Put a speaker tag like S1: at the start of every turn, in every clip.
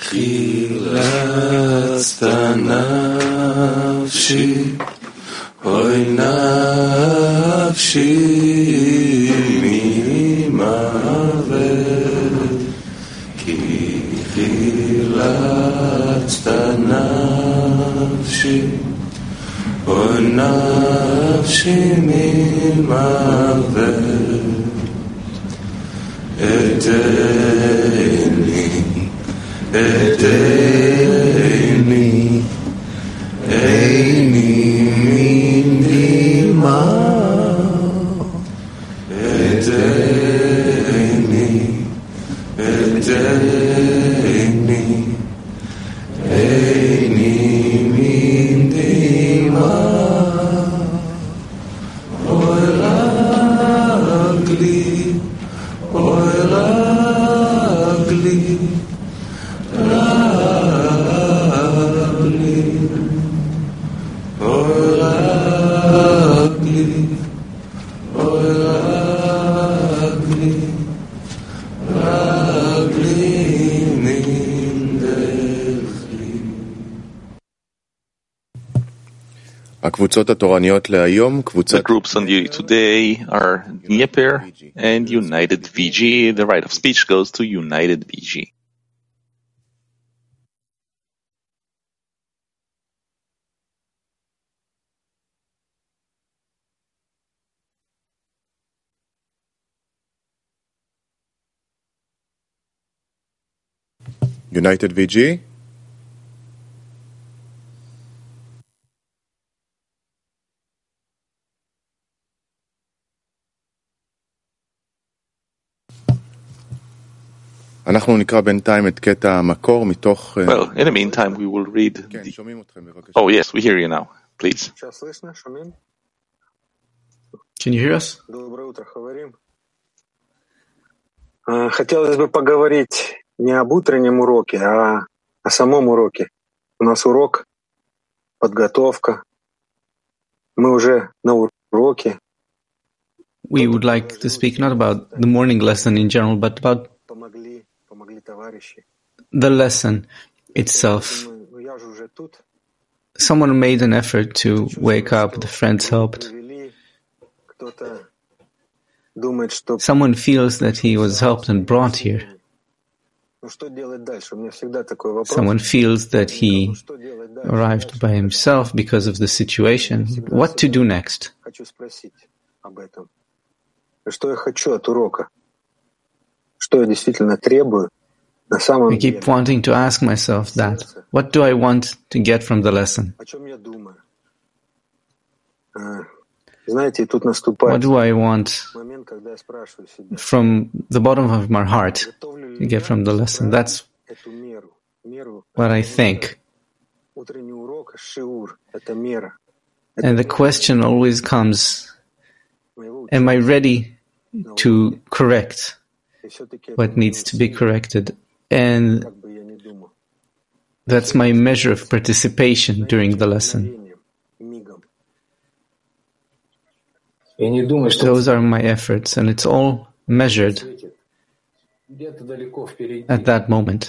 S1: חילצת נפשי, אוי נפשי ממוות, כי חילצת נפשי, אוי נפשי ממוות, עיני, עיני מן דמעה, עיני מן דמעה, אוי רגלי, אוי רגלי,
S2: The groups on today are Dnieper and United VG. The right of speech goes to United VG.
S3: United VG?
S2: Well, in the meantime, we will read Oh, yes, we hear you now. Please.
S4: Can you hear us?
S5: Хотелось бы поговорить не об утреннем уроке, а о самом уроке. У нас урок, подготовка. Мы уже на уроке.
S4: We would like to speak not about the morning lesson in general, but about the lesson itself. Someone made an effort to wake up, the friends helped. Someone feels that he was helped and brought here. Someone feels that he arrived by himself because of the situation. What to do next? I keep wanting to ask myself that. What do I want to get from the lesson? What do I want from the bottom of my heart to get from the lesson? That's what I think. And the question always comes, am I ready to correct what needs to be corrected? And that's my measure of participation during the lesson. Those are my efforts, and it's all measured at that moment.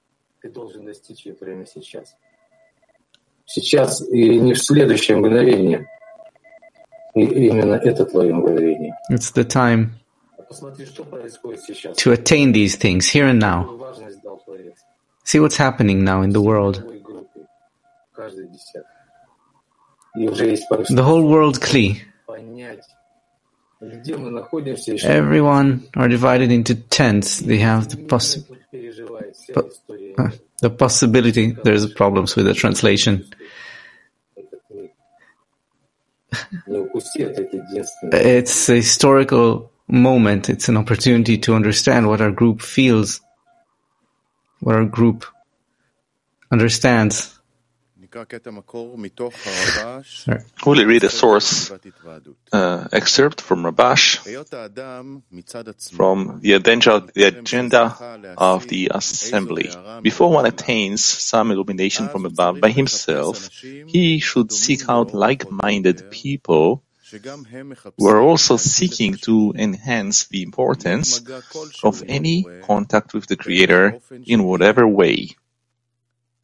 S4: It's the time to attain these things here and now. See what's happening now in the world. The whole world Kli. Everyone are divided into tents. They have the possibility. There's problems with the translation. It's a historical moment. It's an opportunity to understand what our group feels, what our group understands.
S2: We'll read a source excerpt from Rabash from the agenda of the assembly. Before one attains some illumination from above by himself, he should seek out like-minded people who are also seeking to enhance the importance of any contact with the Creator in whatever way.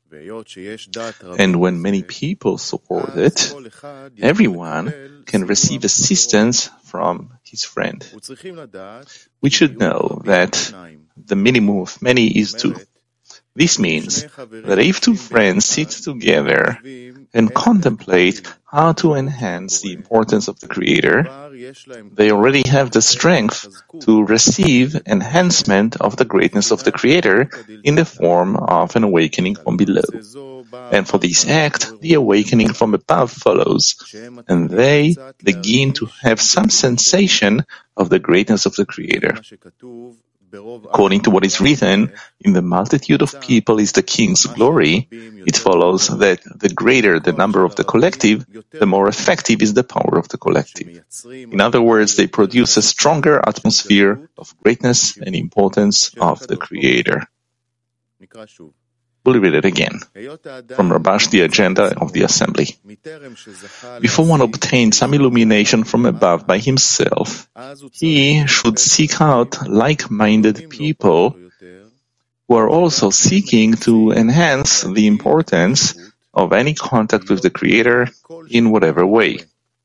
S2: And when many people support it, everyone can receive assistance from his friend. We should know that the minimum of many is 2. This means that if 2 friends sit together and contemplate how to enhance the importance of the Creator, they already have the strength to receive enhancement of the greatness of the Creator in the form of an awakening from below. And for this act, the awakening from above follows, and they begin to have some sensation of the greatness of the Creator. According to what is written, in the multitude of people is the king's glory, it follows that the greater the number of the collective, the more effective is the power of the collective. In other words, they produce a stronger atmosphere of greatness and importance of the Creator. We'll read it again from Rabash, the agenda of the assembly. Before one obtains some illumination from above by himself, he should seek out like-minded people who are also seeking to enhance the importance of any contact with the Creator in whatever way.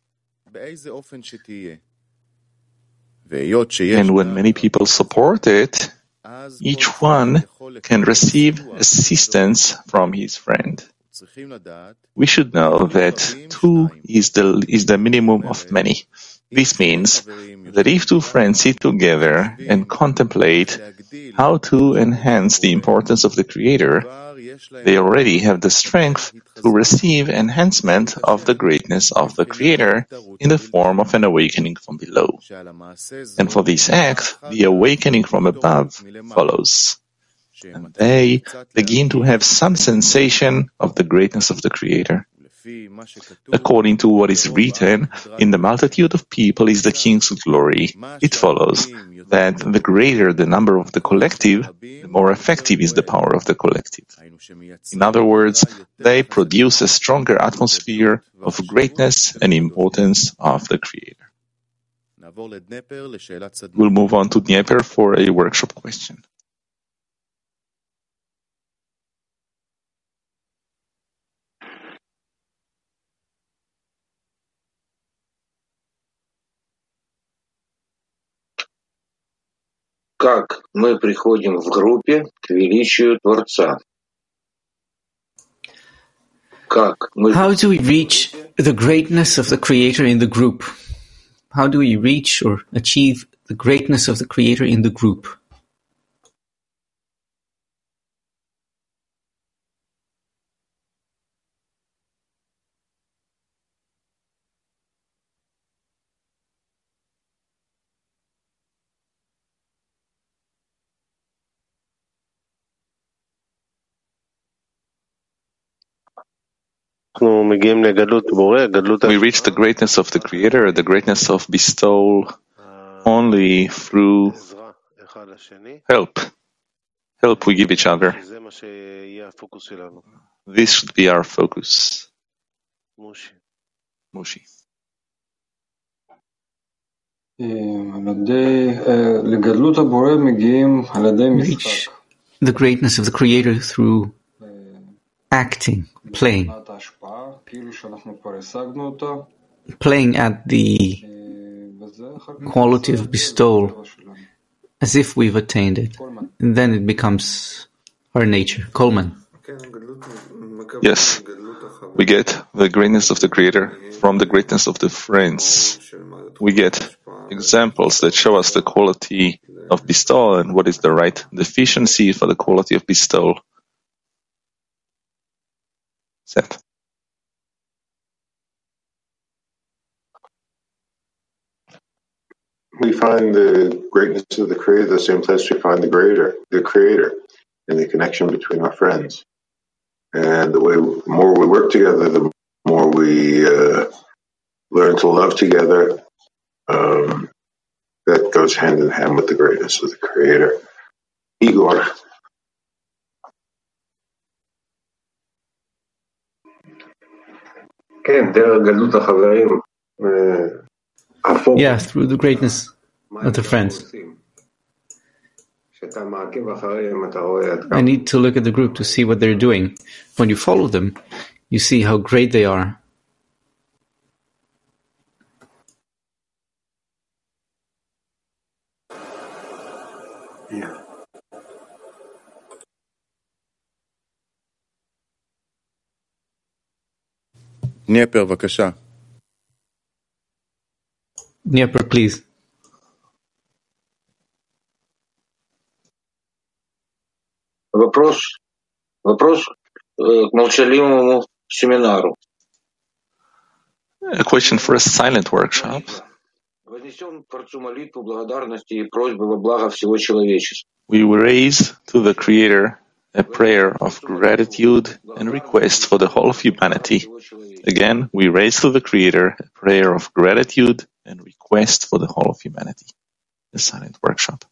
S2: And when many people support it, each one can receive assistance from his friend. We should know that 2 is the minimum of many. This means that if 2 friends sit together and contemplate how to enhance the importance of the Creator, they already have the strength to receive enhancement of the greatness of the Creator in the form of an awakening from below. And for this act, the awakening from above follows, and they begin to have some sensation of the greatness of the Creator. According to what is written, in the multitude of people is the king's glory, it follows that the greater the number of the collective, the more effective is the power of the collective. In other words, they produce a stronger atmosphere of greatness and importance of the Creator. We'll move on to Dnieper for a workshop question.
S3: Как мы приходим в группе к величию Творца?
S4: How do we reach the greatness of the Creator in the group? How do we reach or achieve the greatness of the Creator in the group?
S2: We reach the greatness of the Creator, the greatness of bestowal, only through help. Help we give each other. This should be our focus. Mushi.
S4: Reach the greatness of the Creator through acting, playing at the quality of bestowal as if we've attained it. And then it becomes our nature. Coleman.
S2: Yes, we get the greatness of the Creator from the greatness of the friends. We get examples that show us the quality of bestowal and what is the right deficiency for the quality of bestowal. Set.
S6: We find the greatness of the Creator the same place we find the Creator, and the connection between our friends. And the more we work together, the more we learn to love together. That goes hand in hand with the greatness of the Creator. Igor.
S4: Yeah, through the greatness of the friends. I need to look at the group to see what they're doing. When you follow them, you see how great they are.
S1: Yeah.
S7: Dnieper, בבקשה.
S4: Dnieper, please.
S3: Вопрос к молчаливому семинару.
S2: A question for a silent workshop.
S3: Вознесем Творцу молитву благодарности и просьбы во благо всего человечества.
S2: We will raise to the Creator a prayer of gratitude and request for the whole of humanity. Again, we raise to the Creator a prayer of gratitude and request for the whole of humanity. The silent workshop.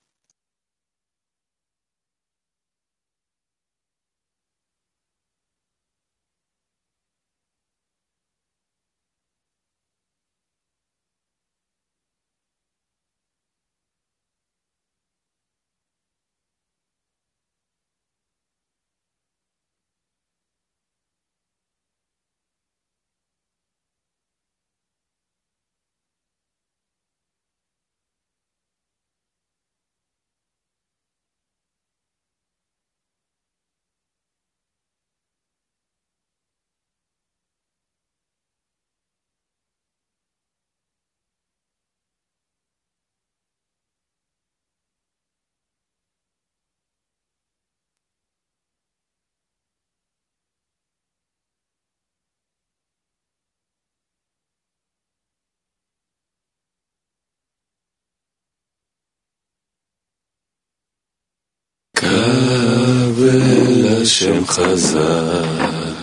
S1: קבל השם חזק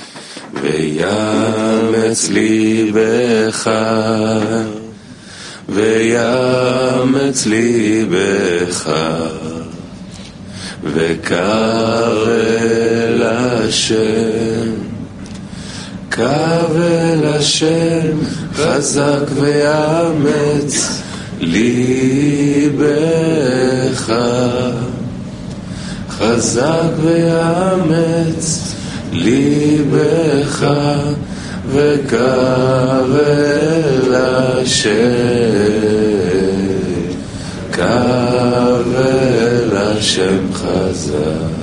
S1: ויאמץ ליבך ויאמץ ליבך וקבל השם קבל השם חזק ויאמץ ליבך חזק ויאמץ ליבך וקבל השם קבל השם חזק